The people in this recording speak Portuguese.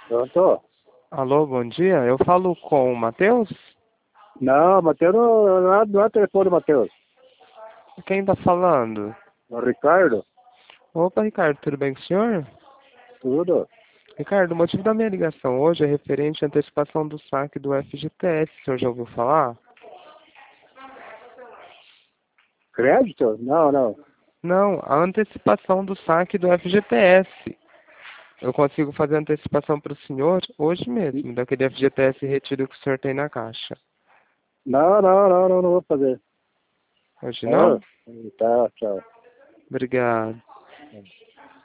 Pronto? Alô, bom dia. Eu falo com o Matheus? Não, Matheus não é telefone, Matheus. Quem tá falando? O Ricardo, Opa, Ricardo, tudo bem com o senhor? tudo. Ricardo, o motivo da minha ligação hoje é referente à antecipação do saque do FGTS. O senhor já ouviu falar? Crédito? Não. Não, a antecipação do saque do FGTS. Eu consigo fazer a antecipação para o senhor hoje mesmo, daquele FGTS retido que o senhor tem na caixa. Não vou fazer. Hoje Ah, não? tá, tchau. Obrigado.